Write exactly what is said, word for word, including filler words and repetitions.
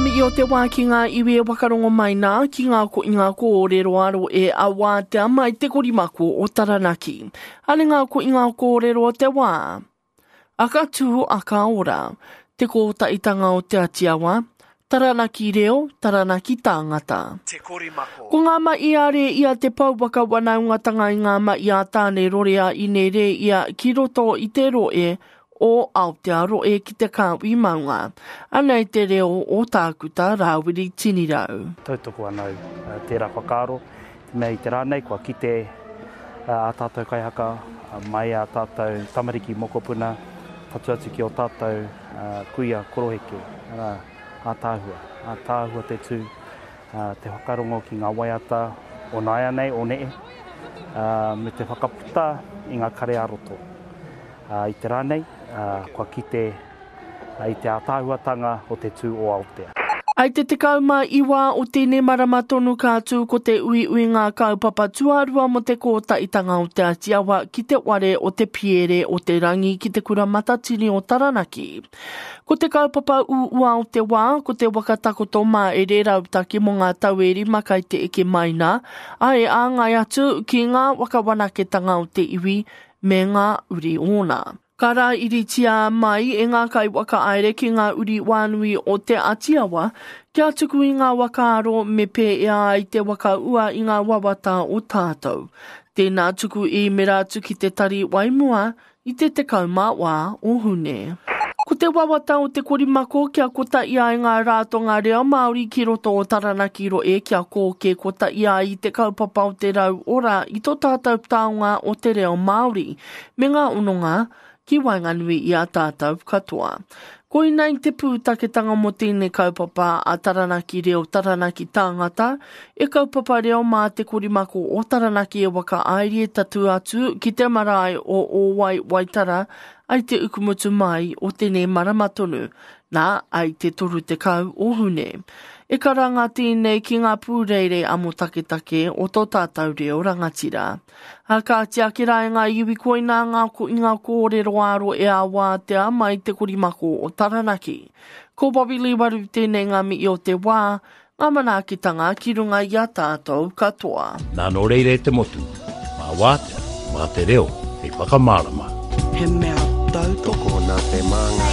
mi i o te wā ki ngā iwi e wakarongo mai nā, ki ngā ko i ngā ko o rero aro e awa te ama i te korimako o Taranaki. Hane ngā ko i ngā ko o rero o te wā. Aka tū aka ora, te ko taitanga o te atiawa, Taranaki reo, Taranaki tāngata. Te korimako. Ko ngā ma i are ia te pau waka wanaungatanga i ngā ma i a tāne rorea i ne re ia ki roto i te roe, o Aotearoa e ki te kāwi maunga. Anei te reo o tākuta rāwiri tini rau. Tautoko anau uh, tērā whakaaro, mei te rānei, kua kite uh, a tātou kaihaka, uh, mai a tātou tamariki mokopuna, tatu atu ki o tātou uh, kuia koroheke, uh, a tāhua. A tāhua te tū, uh, te whakarongo ki ngā waiata o nāia nei, o nee, uh, me te whakaputa i ngā kare aroto. Uh, I te rānei, uh, kua kite uh, i te ātāhuatanga o te tū o Aotea. Ai te te kauma iwa o tēne marama tonu kātū ko te ui ui ngā kaupapa tuarua mo te kōta i tanga o te atiawa ki te ware o te piere o te rangi ki te kura matatini o Taranaki. Ko te kaupapa u ua o te wā, ko te wakatakoto mā e re rautaki mo ngā taueri makai te eke maina, ai a ngai atu ki ngā wakawanaketanga o te iwi me ngā uri ona. Kara iritia mai e ngā kai waka aere ki ngā uri wānui o te atiawa, kia tuku i ngā wakaaro me pē ea i te waka ua i ngā wawata o tātou. Tēnā tuku i mera atu ki te tari waimua i te te kauma wā o hune. Ko te wawata o te korimako kia kota ia i ngā rātonga reo Māori ki roto o Taranaki roe kia kōke kota ia i te kaupapa o te rau ora i tō tātou taonga o te reo Māori, me ngā unonga ki wainganui i a tātou katoa. Ko inai te pūtaketanga mo tēnei kaupapa a Taranaki reo Taranaki tāngata, e kaupapa reo mā te korimako o Taranaki e waka aere tatu atu ki te marae o Owai Waitara ai te ukumutu mai o tēnei maramatonu, nā ai te toru te kau o hune. E karanga tēnei ki ngā pūreire amo taketake o tō tātou reo rangatira. Haka te akira e ngā iwi koina ngā ko i ngā kōrero aro e awa te mai te korimako o Taranaki. Ko Bobby Lee waru tēnei ngā mi i o te wā, ngā manakitanga ki runga i a tātou katoa. Nā no reire te motu, mā wātea, mā te reo, hei whakamārama. He mea tautoko nā te manga.